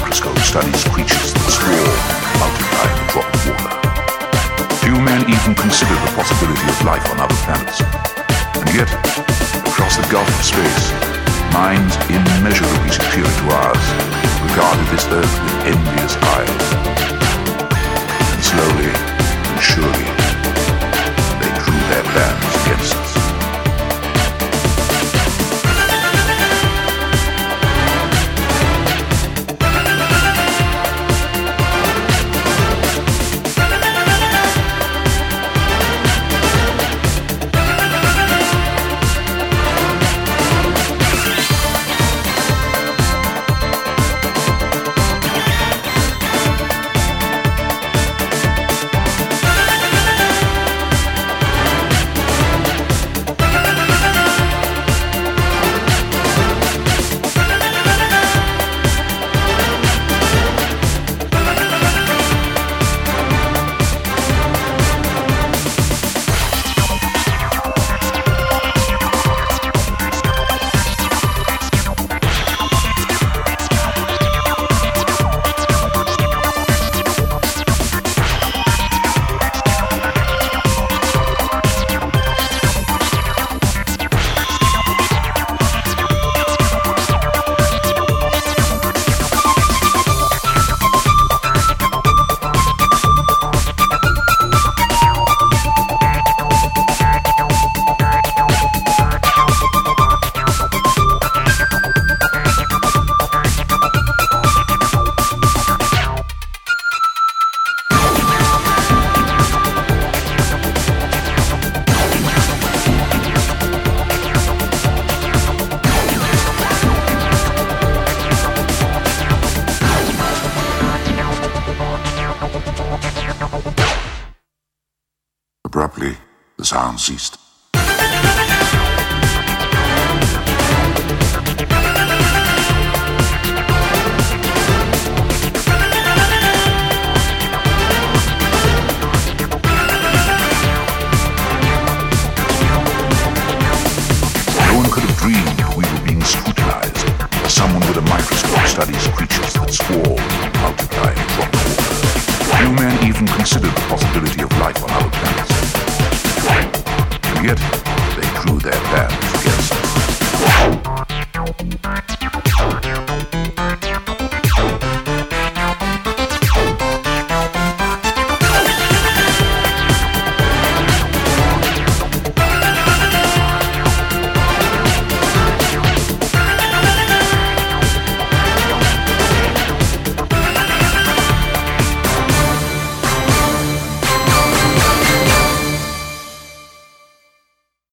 microscope studies creatures that swarm, multiply in a drop of water. Few men even consider the possibility of life on other planets. And yet, across the gulf of space, minds immeasurably superior to ours regarded this Earth with envious eyes. And slowly and surely, they drew their plans against us. Abruptly, the sound ceased. No one could have dreamed we were being scrutinized, as someone with a microscope studies creatures that swarm, multiply, and drop water. Few men even considered the possibility of life on other planets. And yet,